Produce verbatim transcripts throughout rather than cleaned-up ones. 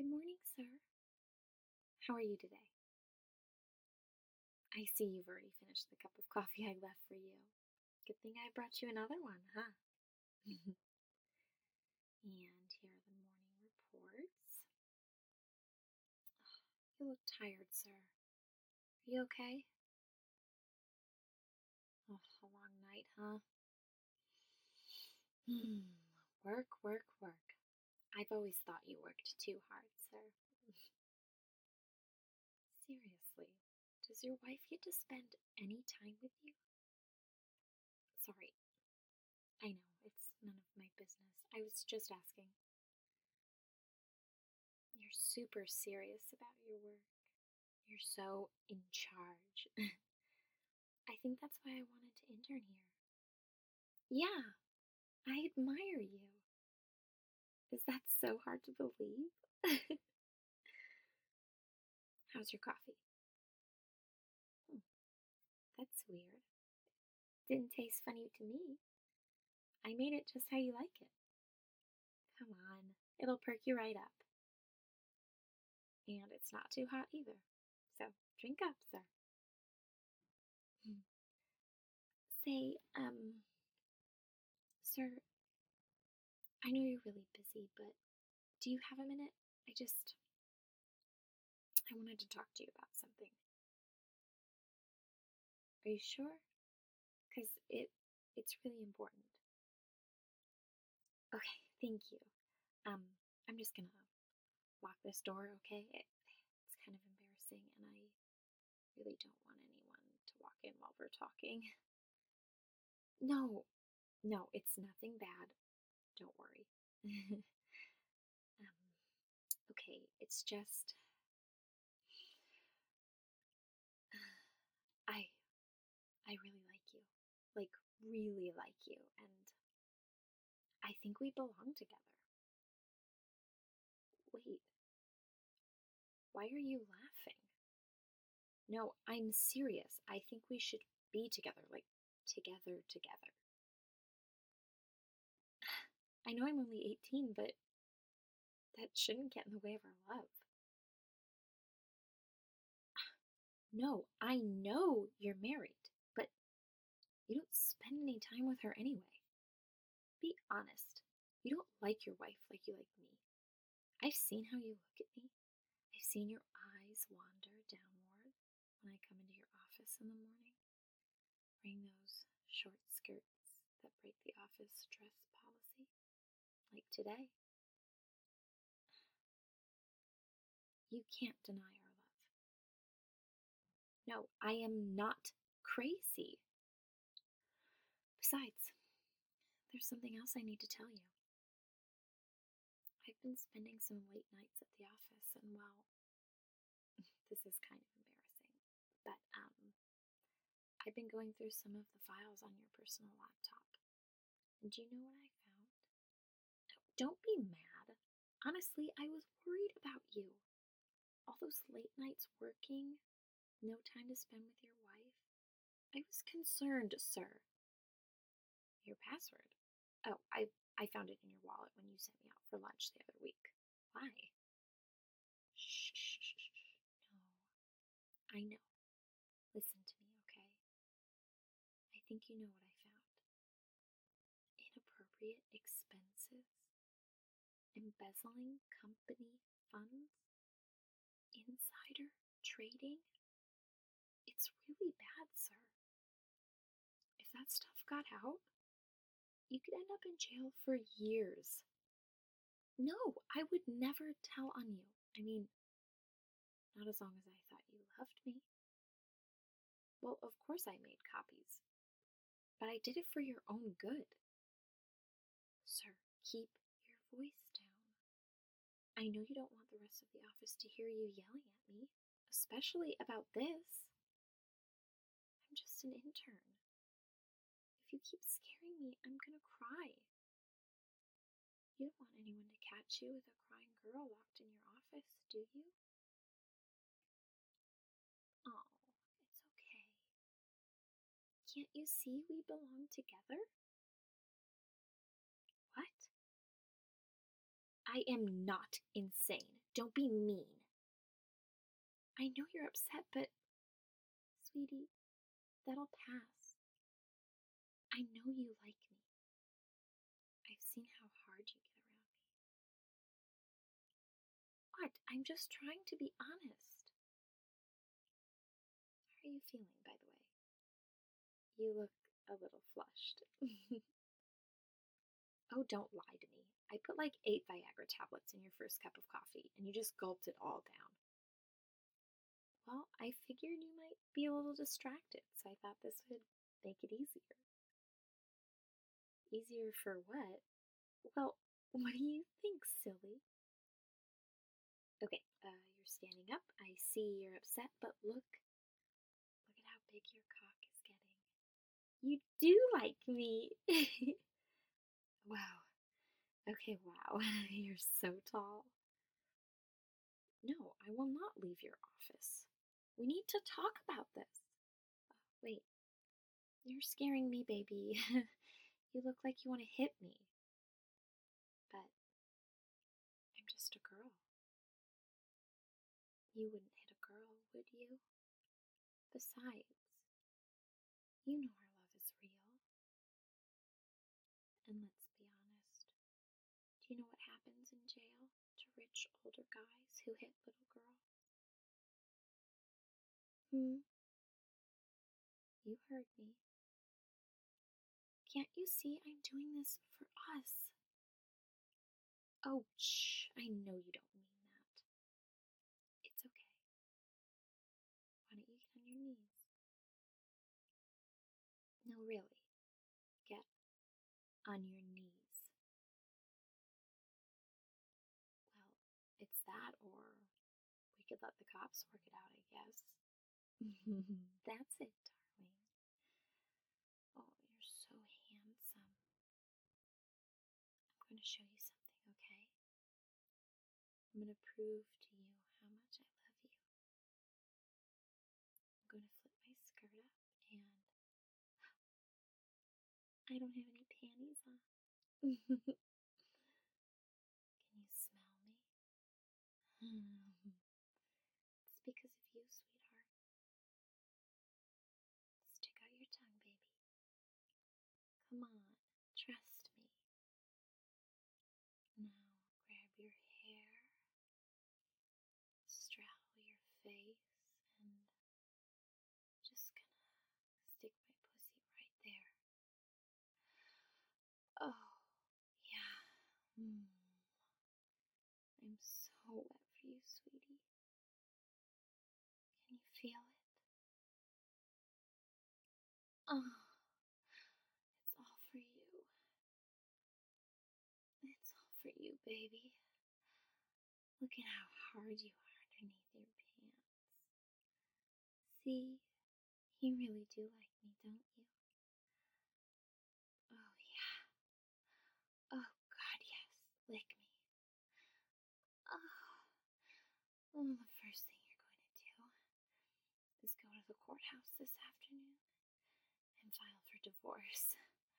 Good morning, sir. How are you today? I see you've already finished the cup of coffee I left for you. Good thing I brought you another one, huh? And here are the morning reports. You look tired, sir. Are you okay? Oh, a long night, huh? Hmm. Work, work, work. I've always thought you worked too hard, sir. Seriously, does your wife get to spend any time with you? Sorry, I know, it's none of my business. I was just asking. You're super serious about your work. You're so in charge. I think that's why I wanted to intern here. Yeah, I admire you. Is that so hard to believe? How's your coffee? Hmm, that's weird. Didn't taste funny to me. I made it just how you like it. Come on, it'll perk you right up. And it's not too hot either. So drink up, sir. Hmm. Say, um, sir, I know you're really busy, but do you have a minute? I just, I wanted to talk to you about something. Are you sure? Because it, it's really important. Okay, thank you. Um, I'm just gonna lock this door, okay? It, it's kind of embarrassing, and I really don't want anyone to walk in while we're talking. No, no, it's nothing bad. Don't worry. um, okay, it's just I I really like you. Like really like you, and I think we belong together. Wait, why are you laughing? No, I'm serious. I think we should be together, like together together. I know I'm only eighteen, but that shouldn't get in the way of our love. No, I know you're married, but you don't spend any time with her anyway. Be honest. You don't like your wife like you like me. I've seen how you look at me. I've seen your eyes wander downward when I come into your office in the morning, wearing those short skirts that break the office dress policy, like today. You can't deny our love. No, I am not crazy. Besides, there's something else I need to tell you. I've been spending some late nights at the office, and well, this is kind of embarrassing, but um, I've been going through some of the files on your personal laptop. And do you know what I found? Don't be mad. Honestly, I was worried about you. All those late nights working, no time to spend with your wife. I was concerned, sir. Your password? Oh, I I found it in your wallet when you sent me out for lunch the other week. Why? Shh, shh, shh, shh. No, I know. Listen to me, okay? I think you know what I found. Inappropriate expenses, embezzling company funds, insider trading. It's really bad, sir. If that stuff got out, you could end up in jail for years. No, I would never tell on you. I mean, not as long as I thought you loved me. Well, of course I made copies, but I did it for your own good. Sir, keep your voice down. I know you don't want the rest of the office to hear you yelling at me, especially about this. I'm just an intern. If you keep scaring me, I'm gonna cry. You don't want anyone to catch you with a crying girl locked in your office, do you? Oh, it's okay. Can't you see we belong together? What? I am not insane. Don't be mean. I know you're upset, but, sweetie, that'll pass. I know you like me. I've seen how hard you get around me. What? I'm just trying to be honest. How are you feeling, by the way? You look a little flushed. Oh, don't lie to me. I put like eight Viagra tablets in your first cup of coffee, and you just gulped it all down. Well, I figured you might be a little distracted, so I thought this would make it easier. Easier for what? Well, what do you think, silly? Okay, uh, you're standing up. I see you're upset, but look. Look at how big your cock is getting. You do like me. Wow. Okay, wow. You're so tall. No, I will not leave your office. We need to talk about this. Uh, wait, you're scaring me, baby. You look like you want to hit me. But I'm just a girl. You wouldn't hit a girl, would you? Besides, you know our love is real. And let's be honest, do you know what happens in jail to rich older guys who hit little girls? Hmm? You heard me. Can't you see I'm doing this for us? Oh, shh, I know you don't mean that. It's okay. Why don't you get on your knees? No, really. Get on your knees. Well, it's that, or we could let the cops work it out, I guess. That's it, darling. Oh, you're so handsome. I'm going to show you something, okay? I'm going to prove to you how much I love you. I'm going to flip my skirt up, and I don't have any panties on. Can you smell me? It's because of you, sweetheart. Stick out your tongue, baby. Come on, trust me. Now grab your hair, straddle your face, and just gonna stick my pussy right there. Oh, yeah. Mm. I'm so wet for you, sweetie. Can you feel it? Oh, it's all for you. It's all for you, baby. Look at how hard you are underneath your pants. See, you really do like me, don't you? Oh, yeah. Oh, God, yes. Lick me. Oh. Well, the first thing you're going to do is go to the courthouse this afternoon and file for divorce.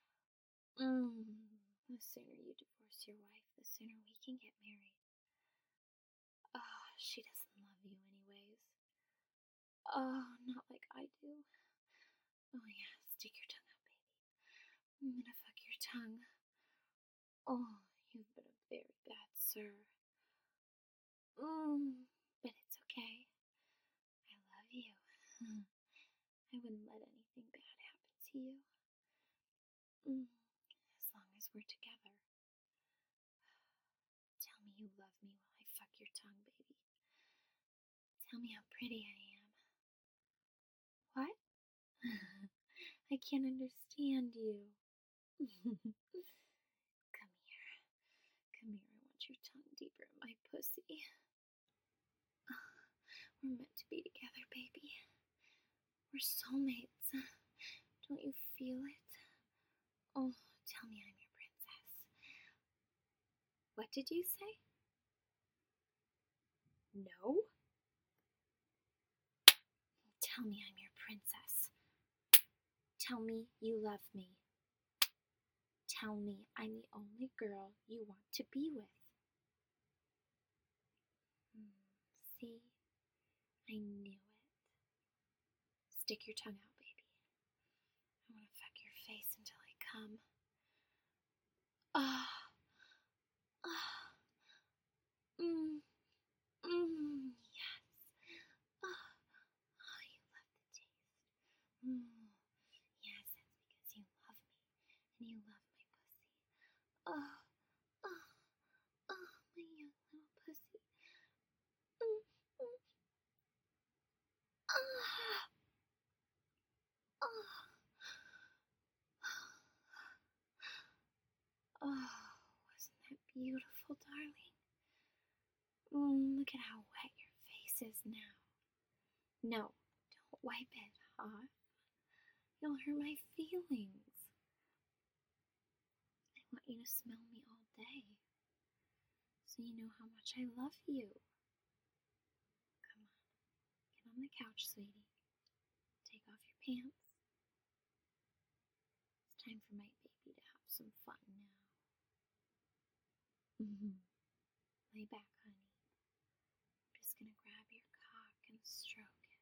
Mm. The sooner you divorce your wife, the sooner we can get married. Oh, she doesn't love you anyways. Oh, not like I do. Oh, yeah, stick your tongue out, baby. I'm gonna fuck your tongue. Oh, you've been a very bad sir. Mm, but it's okay. I love you. I wouldn't let anything bad happen to you. Mm, as long as we're together. Tell me you love me while I fuck your tongue, baby. Tell me how pretty I am. What? I can't understand you. Come here. Come here. I want your tongue deeper in my pussy. We're meant to be together, baby. We're soulmates. Don't you feel it? Oh, tell me I'm your princess. What did you say? No? Tell me I'm your princess. Tell me you love me. Tell me I'm the only girl you want to be with. See? I knew it. Stick your tongue out, baby. I want to fuck your face until I come. Ah. Ah. Mmm. Mmm. Yes. Ah. Oh, you love the taste. Mmm. Yes, that's because you love me and you love my pussy. Oh. Oh. Oh, my young little pussy. Mm. Mm. Ah. Oh. Oh, wasn't that beautiful, darling? Mm, look at how wet your face is now. No, don't wipe it off. You'll hurt my feelings. I want you to smell me all day, so you know how much I love you. Come on, get on the couch, sweetie. Take off your pants. It's time for my baby to have some fun now. Mm-hmm. Lay back, honey. I'm just gonna grab your cock and stroke it.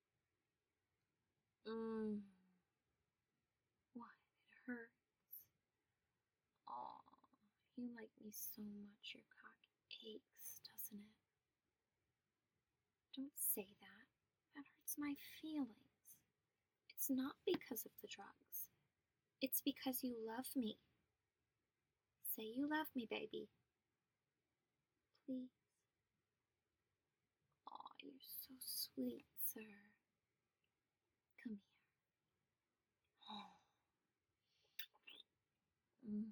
Mmm. What? It hurts. Aw, you like me so much your cock aches, doesn't it? Don't say that. That hurts my feelings. It's not because of the drugs. It's because you love me. Say you love me, baby. Please. Aw, you're so sweet, sir. Come here. Oh. Mm.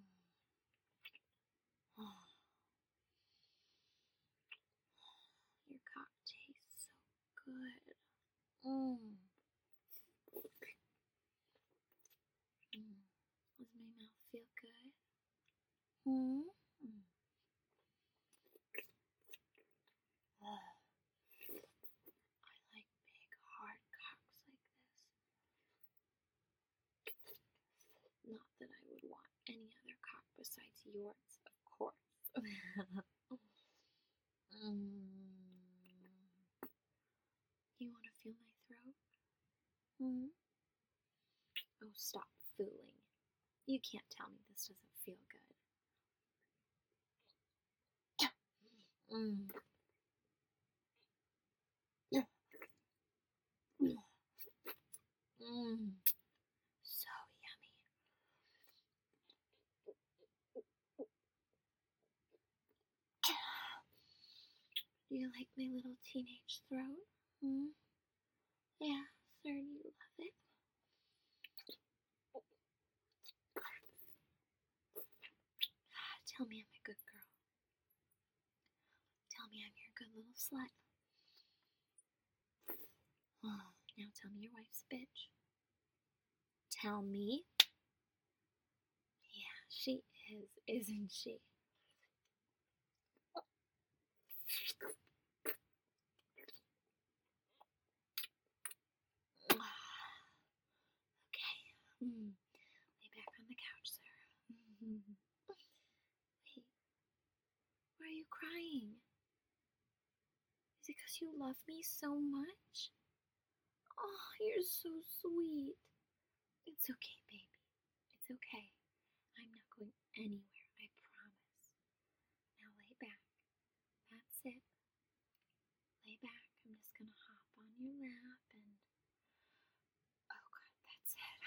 Oh. Your cock tastes so good. Mm. Mm. Does my mouth feel good? Hmm? Mm. Ugh. I like big, hard cocks like this. Not that I would want any other cock besides yours, of course. mm. You want to feel my throat? Hmm? Oh, stop fooling. You can't tell me this doesn't feel good. Mm. Mm. So yummy. Do you like my little teenage throat? Hmm? Yeah, sir, do you love it? Tell me I'm a good girl. Tell me I'm your good little slut. Oh, now tell me your wife's a bitch. Tell me. Yeah, she is, isn't she? Okay. Mm. Lay back on the couch, sir. Mm-hmm. Wait. Why are you crying? Is it because you love me so much? Oh, you're so sweet. It's okay, baby. It's okay. I'm not going anywhere, I promise. Now lay back. That's it. Lay back. I'm just gonna hop on your lap and... Oh god, that's it.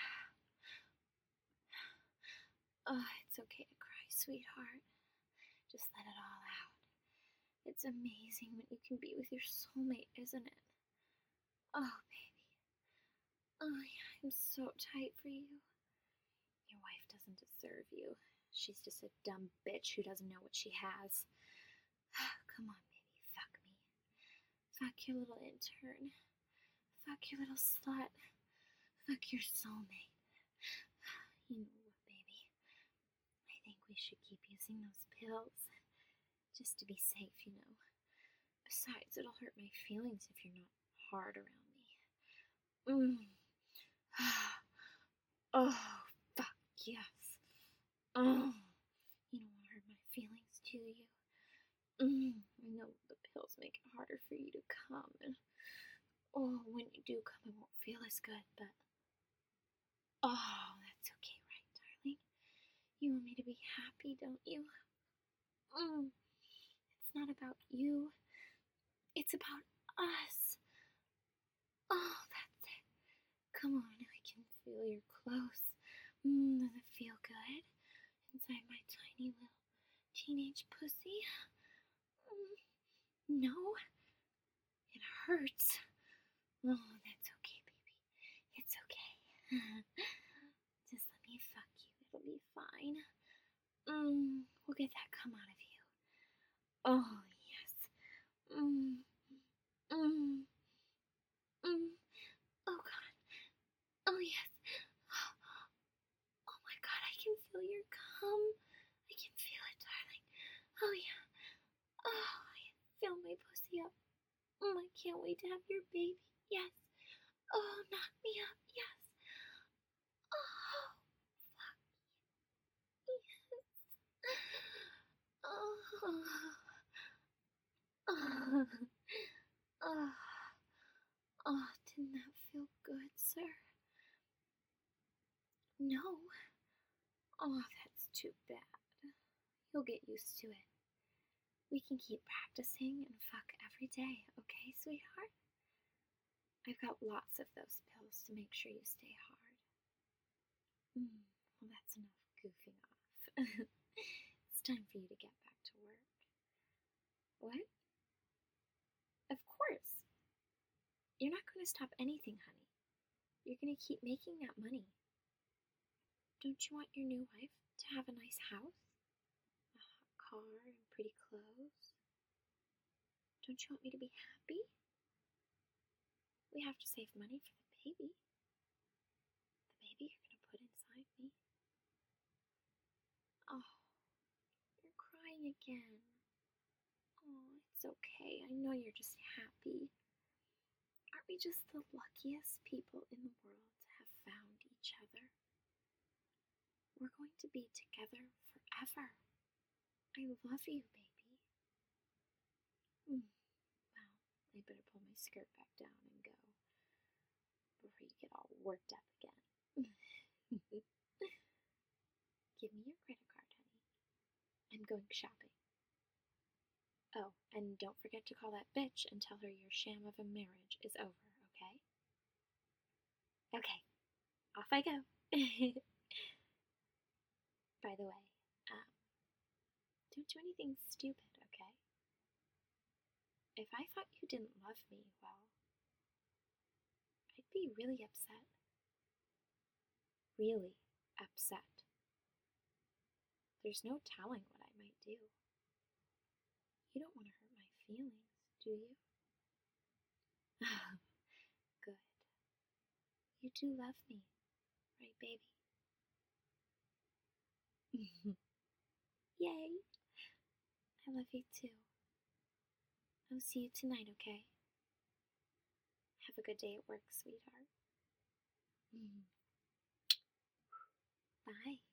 Oh, it's okay to cry, sweetheart. Just let it all out. It's amazing when you can be with your soulmate, isn't it? Oh, baby. Oh, yeah, I'm so tight for you. Your wife doesn't deserve you. She's just a dumb bitch who doesn't know what she has. Come on, baby, fuck me. Fuck your little intern. Fuck your little slut. Fuck your soulmate. You know what, baby? I think we should keep using those pills. Just to be safe, you know. Besides, it'll hurt my feelings if you're not hard around me. Mm. Oh, fuck, yes. Oh, you don't want to hurt my feelings, do you? Mm. I know the pills make it harder for you to come. And oh, when you do come, it won't feel as good, but oh, that's okay, right, darling? You want me to be happy, don't you? Mm. It's not about you. It's about us. Oh, that's it. Come on, I can feel your clothes. Mm, does it feel good? Inside my tiny little teenage pussy? Mm, no, it hurts. Oh, that's okay, baby. It's okay. Just let me fuck you. It'll be fine. Mm, we'll get that cum out of you. Oh, yes. Mm, mm, mm. Oh, God. Oh, yes. Oh, my God, I can feel your cum. I can feel it, darling. Oh, yeah. Oh, I can feel my pussy up. Mm, I can't wait to have your baby. Yes. Oh, knock me up. Yes. Oh, fuck yes. Oh, oh, oh, oh, didn't that feel good, sir? No. Oh, that's too bad. You'll get used to it. We can keep practicing and fuck every day, okay, sweetheart? I've got lots of those pills to make sure you stay hard. Mm, well, that's enough goofing off. It's time for you to get back to work. What? Of course. You're not going to stop anything, honey. You're going to keep making that money. Don't you want your new wife to have a nice house? A hot car and pretty clothes? Don't you want me to be happy? We have to save money for the baby. The baby you're going to put inside me. Oh, you're crying again. Oh, it's okay. I know you're just happy. Aren't we just the luckiest people in the world to have found each other? We're going to be together forever. I love you, baby. Mm. Well, I better pull my skirt back down and go before you get all worked up again. Give me your credit card, honey. I'm going shopping. Oh, and don't forget to call that bitch and tell her your sham of a marriage is over, okay? Okay, off I go. By the way, um, don't do anything stupid, okay? If I thought you didn't love me, well, I'd be really upset. Really upset. There's no telling what I might do. You don't want to hurt my feelings, do you? Good. You do love me, right, baby? Yay! I love you too. I'll see you tonight, okay? Have a good day at work, sweetheart. Bye.